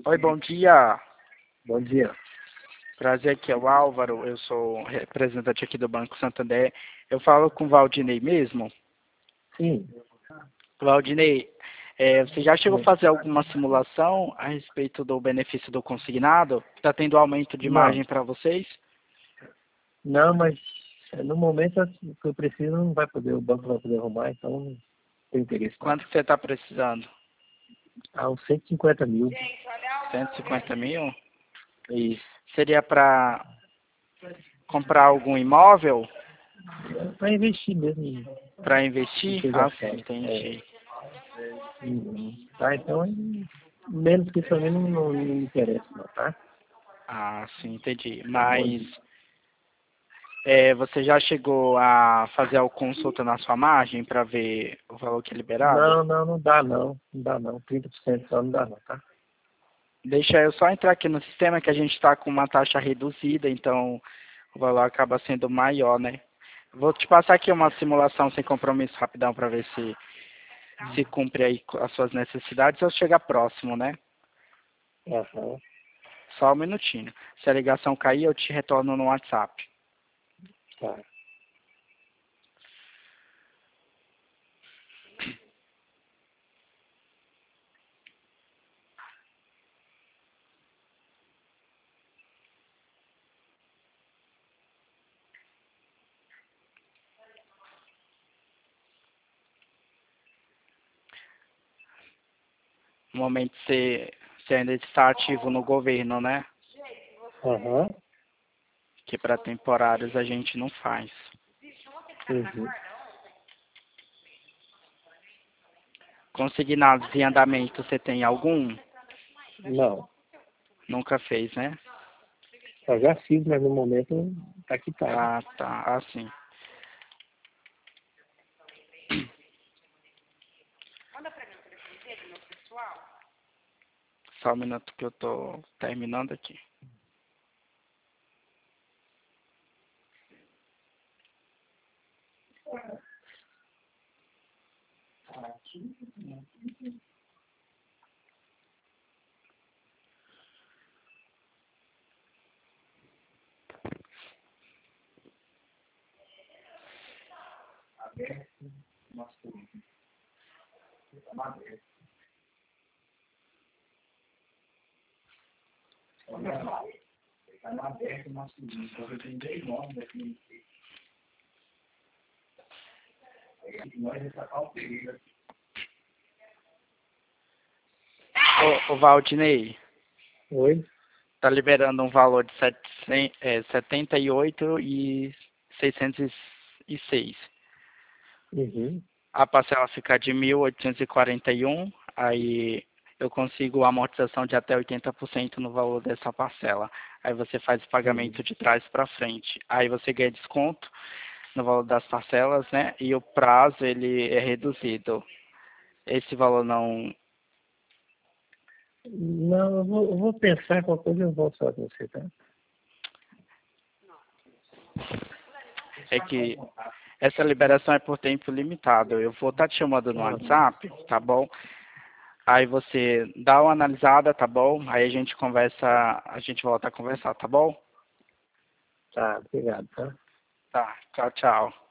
Oi, bom dia. Bom dia. Prazer, aqui é o Álvaro, eu sou representante aqui do Banco Santander. Eu falo com o Valdinei mesmo. Sim. Valdinei, você já chegou a fazer alguma simulação a respeito do benefício do consignado? Está tendo aumento de Não. margem para vocês? Não, mas no momento o que eu preciso não vai poder, o banco vai poder arrumar, então não tem interesse não. Quanto que você está precisando? Uns 150 mil. 150 mil? Isso. Seria para comprar algum imóvel? Para investir mesmo. Para Em investir? coisa Ah, sim, séria. entendi. Tá, então menos que isso a mim não me interessa não, tá? Ah, sim, entendi. Tá bom? Mas você já chegou a fazer a consulta na sua margem para ver o valor que é liberado? Não dá não. Não dá não. 30% só não dá não, tá? Deixa eu só entrar aqui no sistema que a gente está com uma taxa reduzida, então o valor acaba sendo maior, né? Vou te passar aqui uma simulação sem compromisso rapidão para ver se cumpre aí as suas necessidades ou chega próximo, né? Aham. Só um minutinho. Se a ligação cair, eu te retorno no WhatsApp. Tá. No momento você ainda está ativo no governo, né? Aham. Que para temporários a gente não faz. Uhum. Consignados em andamento, você tem algum? Não. Nunca fez, né? Eu já fiz, mas no momento tá quitado. Ah, tá. Assim. Só um minuto que eu tô terminando aqui. Ô Valdinei, Oi? tá liberando um valor de 78.606. Uhum. A parcela fica de 1.841, aí eu consigo a amortização de até 80% no valor dessa parcela. Aí você faz o Uhum. pagamento de trás para frente. Aí você ganha desconto no valor das parcelas, né? E o prazo ele é reduzido. Esse valor não Não, eu vou pensar qualquer coisa, eu volto falar com você, tá? é que essa liberação é por tempo limitado. Eu vou estar te chamando no Uhum. WhatsApp, tá bom? Aí você dá uma analisada, tá bom? Aí a gente conversa, a gente volta a conversar, tá bom? Tá, obrigado, tá? Tá, tchau, tchau.